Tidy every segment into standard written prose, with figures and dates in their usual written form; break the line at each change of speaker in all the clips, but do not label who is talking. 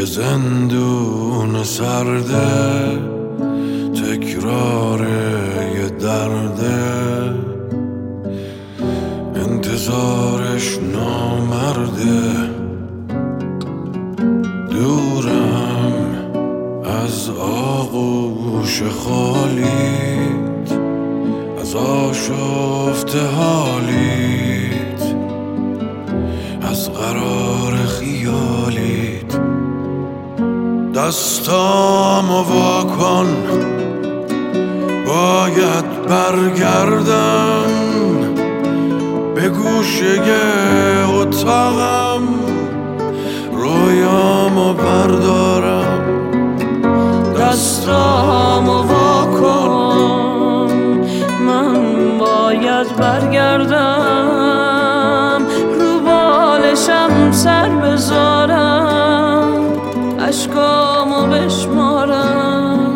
یه زندون سرده، تکرار یه درده، انتظارش نامرده. دورم از آغوش خالیت، از آشفته حالیت، از قرار خیالیت. دستامو واکن، باید برگردم به گوشه اتاقم، رویامو بردارم.
دستامو واکن، من باید برگردم، رو بالشم سر بذارم، اشکامو بشمارم.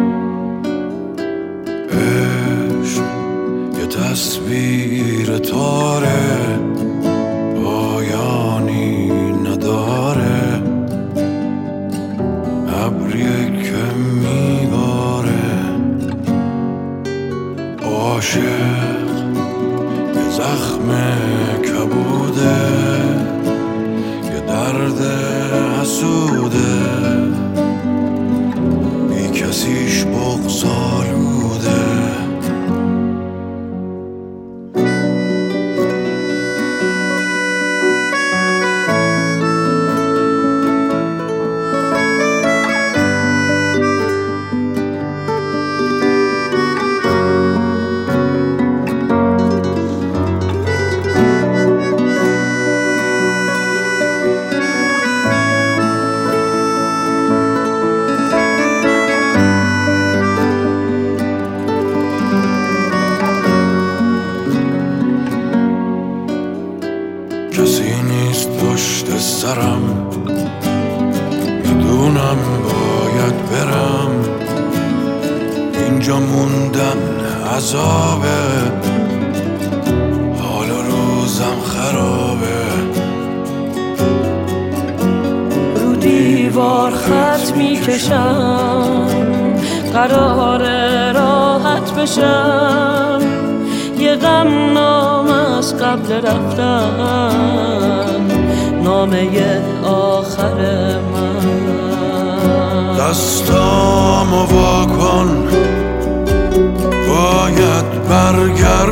عشق یه تصویر تاره، پایانی نداره، ابریه که میباره. عاشق یه زخم کبوده، یه درد حسوده، بی کسیش بغض‌آلوده. کسی نیست پشت سرم، میدونم باید برم، اینجا موندن عذابه، حال روزم خرابه.
رو دیوار خط میکشم، قراره راحت بشم، یه غم نامه از قبل رفتن، نامه آخر من.
دستامو واکن، باید برگردم